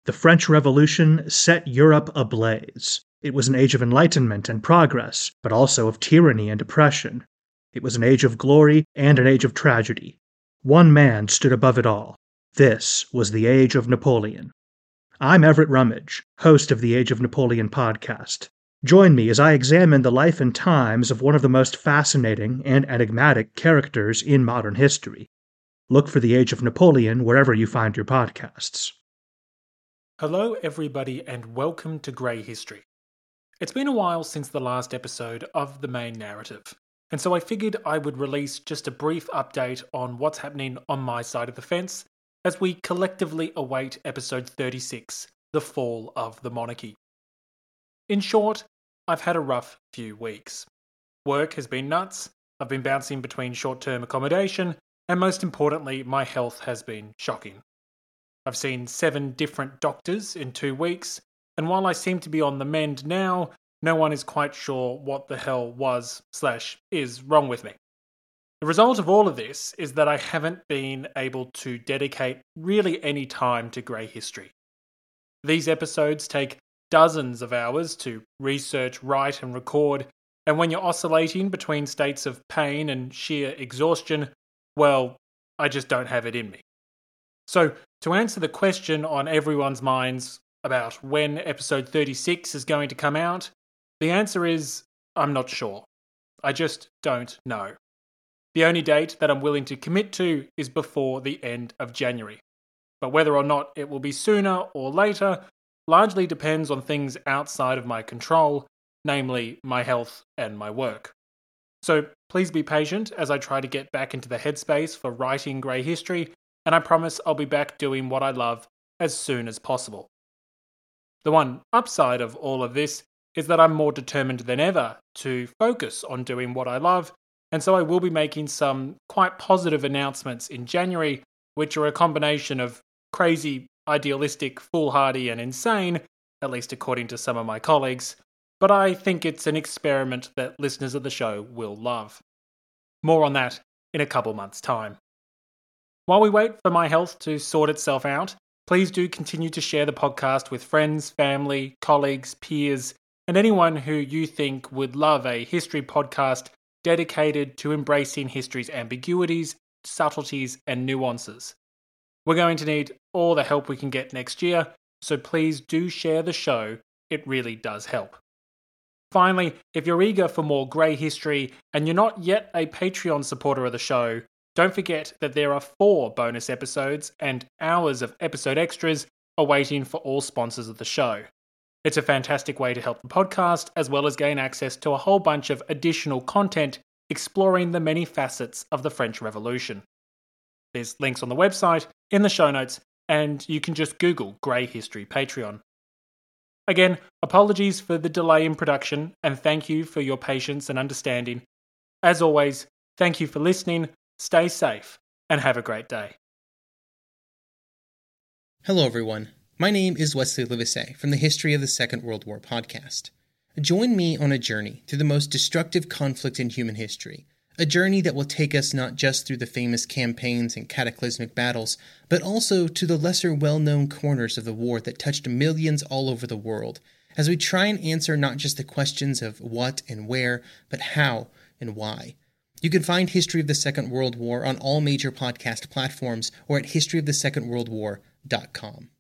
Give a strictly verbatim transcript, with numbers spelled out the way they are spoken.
The French Revolution set Europe ablaze. It was an age of enlightenment and progress, but also of tyranny and oppression. It was an age of glory and an age of tragedy. One man stood above it all. This was the Age of Napoleon. I'm Everett Rummage, host of the Age of Napoleon podcast. Join me as I examine the life and times of one of the most fascinating and enigmatic characters in modern history. Look for the Age of Napoleon wherever you find your podcasts. Hello everybody and welcome to Grey History. It's been a while since the last episode of the main narrative, and so I figured I would release just a brief update on what's happening on my side of the fence as we collectively await episode thirty-six, The Fall of the Monarchy. In short, I've had a rough few weeks. Work has been nuts, I've been bouncing between short-term accommodation, and most importantly, my health has been shocking. I've seen seven different doctors in two weeks, and while I seem to be on the mend now, no one is quite sure what the hell was slash is wrong with me. The result of all of this is that I haven't been able to dedicate really any time to Grey History. These episodes take dozens of hours to research, write, and record, and when you're oscillating between states of pain and sheer exhaustion, well, I just don't have it in me. So, to answer the question on everyone's minds about when episode thirty-six is going to come out, the answer is, I'm not sure. I just don't know. The only date that I'm willing to commit to is before the end of January. But whether or not it will be sooner or later largely depends on things outside of my control, namely my health and my work. So please be patient as I try to get back into the headspace for writing Grey History, and I promise I'll be back doing what I love as soon as possible. The one upside of all of this is that I'm more determined than ever to focus on doing what I love, and so I will be making some quite positive announcements in January, which are a combination of crazy, idealistic, foolhardy, and insane, at least according to some of my colleagues, but I think it's an experiment that listeners of the show will love. More on that in a couple months' time. While we wait for my health to sort itself out, please do continue to share the podcast with friends, family, colleagues, peers, and anyone who you think would love a history podcast dedicated to embracing history's ambiguities, subtleties, and nuances. We're going to need all the help we can get next year, so please do share the show. It really does help. Finally, if you're eager for more Grey History and you're not yet a Patreon supporter of the show, don't forget that there are four bonus episodes and hours of episode extras awaiting for all sponsors of the show. It's a fantastic way to help the podcast, as well as gain access to a whole bunch of additional content exploring the many facets of the French Revolution. There's links on the website, in the show notes, and you can just Google Grey History Patreon. Again, apologies for the delay in production, and thank you for your patience and understanding. As always, thank you for listening. Stay safe, and have a great day. Hello, everyone. My name is Wesley Livesey from the History of the Second World War podcast. Join me on a journey through the most destructive conflict in human history, a journey that will take us not just through the famous campaigns and cataclysmic battles, but also to the lesser well-known corners of the war that touched millions all over the world, as we try and answer not just the questions of what and where, but how and why. You can find History of the Second World War on all major podcast platforms or at history of the second world war dot com.